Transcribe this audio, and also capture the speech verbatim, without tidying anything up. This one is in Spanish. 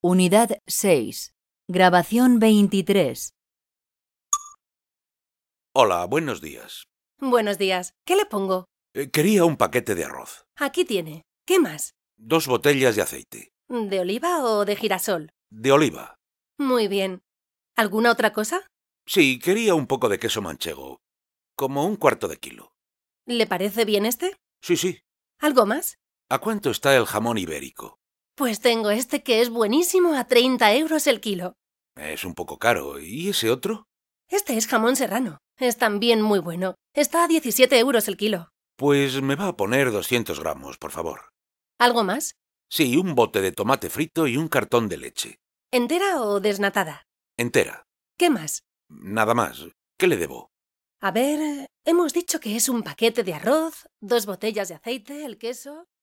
Unidad seis. Grabación veintitrés. Hola, buenos días. Buenos días. ¿Qué le pongo? Eh, quería un paquete de arroz, Aquí tiene. ¿Qué más? dos botellas de aceite, ¿De oliva o de girasol? de oliva. Muy bien. ¿Alguna otra cosa? Sí, quería un poco de queso manchego, como un cuarto de kilo. ¿Le parece bien este? Sí, sí. ¿Algo más? ¿A cuánto está el jamón ibérico? Pues tengo este que es buenísimo a treinta euros el kilo. Es un poco caro. ¿Y ese otro? Este es jamón serrano. Es también muy bueno. Está a diecisiete euros el kilo. Pues me va a poner doscientos gramos, por favor. ¿Algo más? Sí, un bote de tomate frito y un cartón de leche. ¿Entera o desnatada? Entera. ¿Qué más? Nada más. ¿Qué le debo? A ver, hemos dicho que es un paquete de arroz, dos botellas de aceite, el queso...